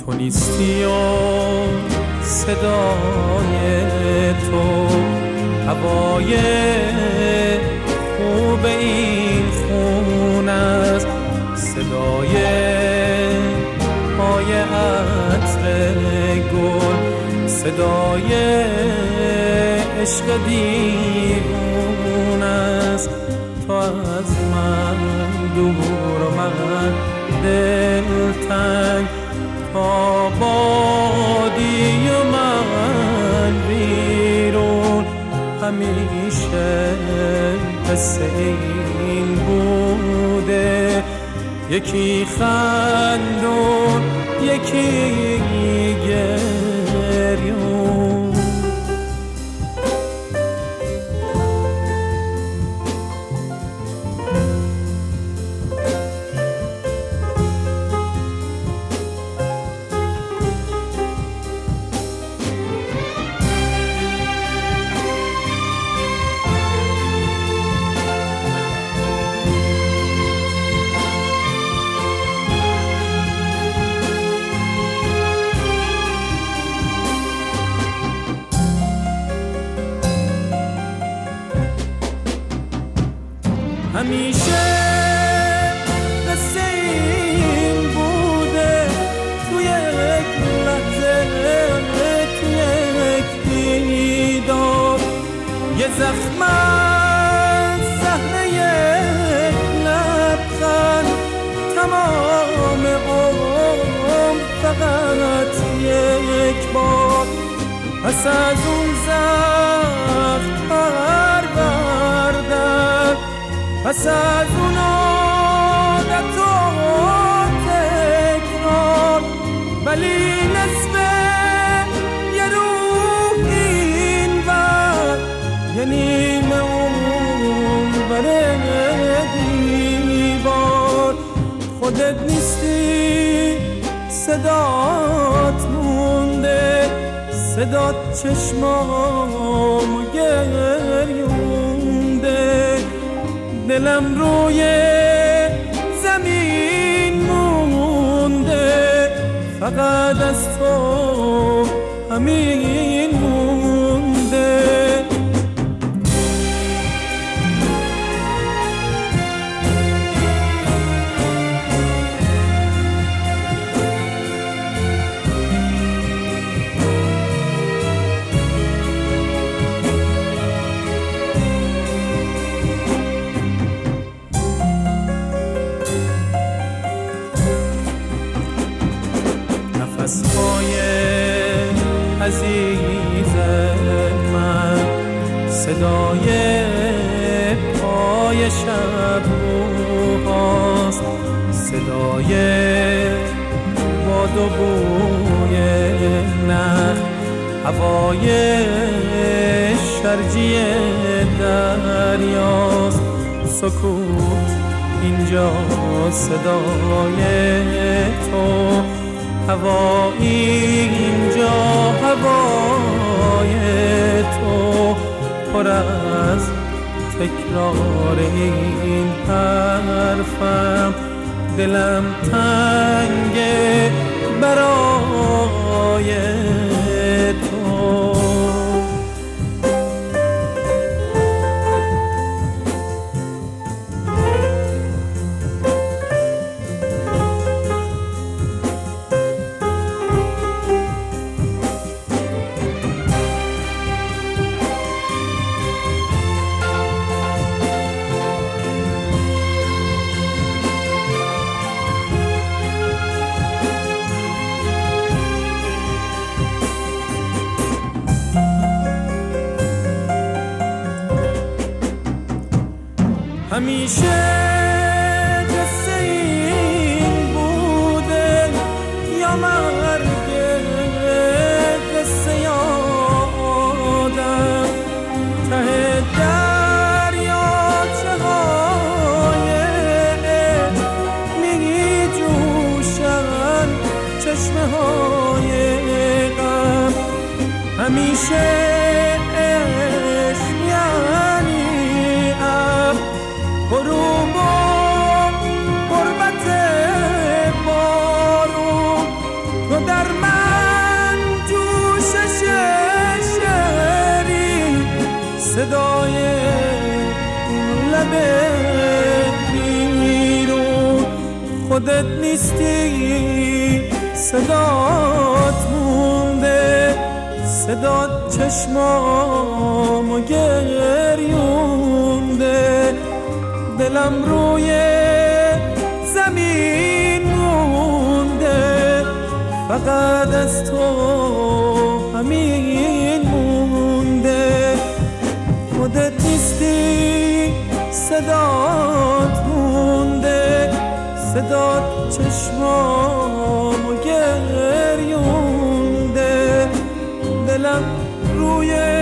تو نیستی و صدای تو هوای خوب این خون است، صدای پای عطر گل، صدای عشق دیوون است. تو از من دور و من دلتنگ، تا بادی و من بیرون، همیشه قصه این بوده، یکی خندون یکی گریون. همیشه قصه این بوده، توی یک لحظه، توی یک دیدار، یه زخم از زهره یک لبخند، تمام عمر فقط یک بار. پس از اون زخم پروردن، پس از اون عادت و تکرار، ولی نصف یه روح این بر، یه نیمه اون بره دیوار. خودت نیستی، صدات مونده، صدات چشمامو گریونده، دلم روی زمین مونده، فقط از تو همین مونده. نفس‌های عزیز من، صدای پای شب روهاست، صدای باد و بوی نخل، هوای شرجی دریاست. سکوت اینجا صدای تو، هوا اینجا هوای تو، پر از تکرار این حرفم، دلم تنگه برای تو. همیشه قصه این بوده، یا مرگ قصه یا آدم، ته دریاچه های می جوشن چشمه های غم. همیشه عشق یعنی غروب و غربت بارون، تو در نیستی صدات مونده، صدات چشمامو گریونده، دلم روی زمین مونده، فقط از تو همین مونده. خودت نیستی صدات مونده، صدات چشمامو گریونده، دلم روی